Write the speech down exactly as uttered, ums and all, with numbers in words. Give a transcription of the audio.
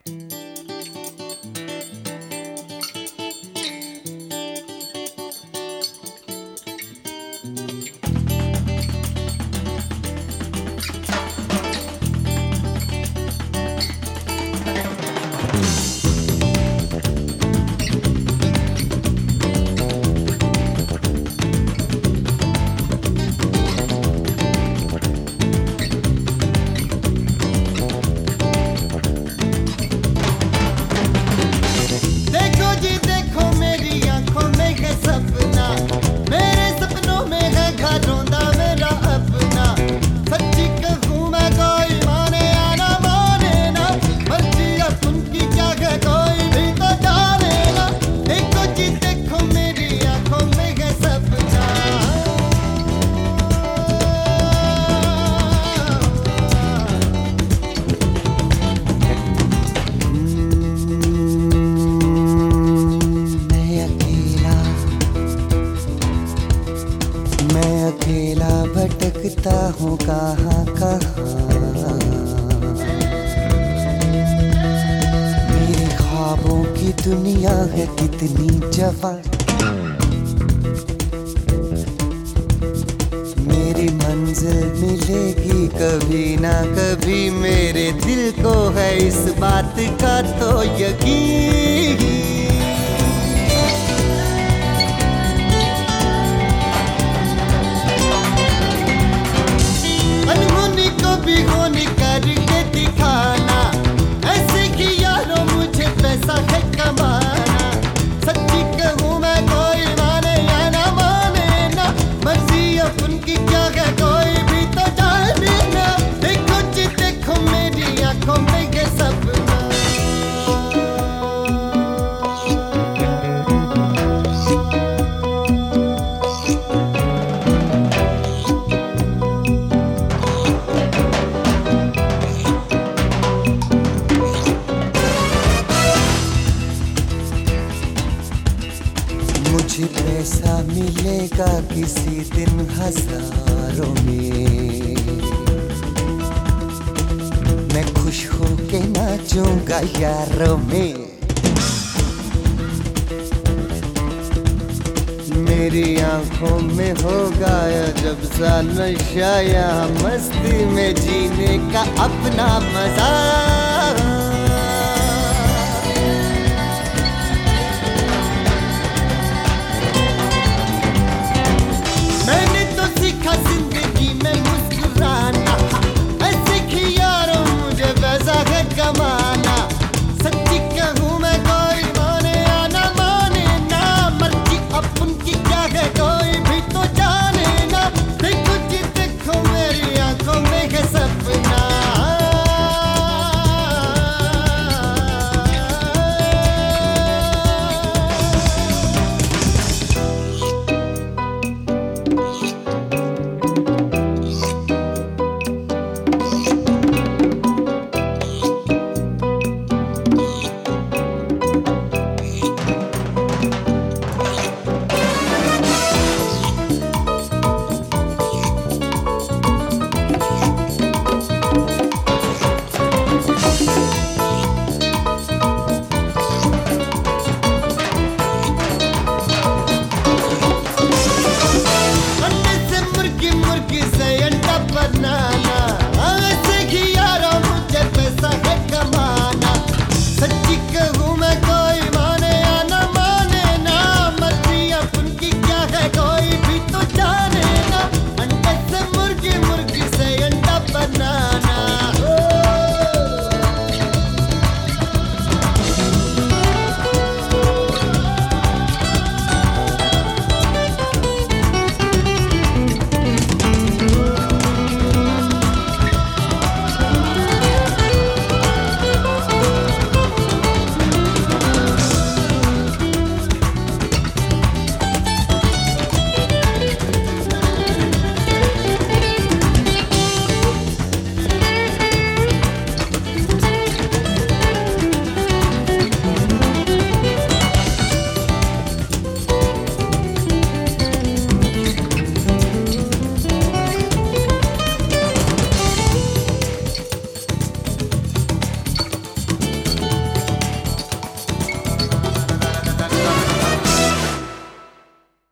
अकेला भटकता हूँ कहाँ कहाँ। मेरे ख्वाबों की दुनिया है कितनी जवां। मेरी मंजिल मिलेगी कभी ना कभी, मेरे दिल को है इस बात का तो यकीन। भिगोने करके दिखाना, ऐसे कि यारों मुझे पैसा है कमाना। सच्ची कहूँ मैं कोई माने या ना माने ना, मर्जी अपनी क्या है कोई भी तो जाने ना। देखो जी देखो मेरी आंखों में ये सपना। मुझे पैसा मिलेगा किसी दिन हजारों में, मैं खुश होके नाचूंगा यारों में। मेरी आंखों में होगा जब सा नशा, या मस्ती में जीने का अपना मजा।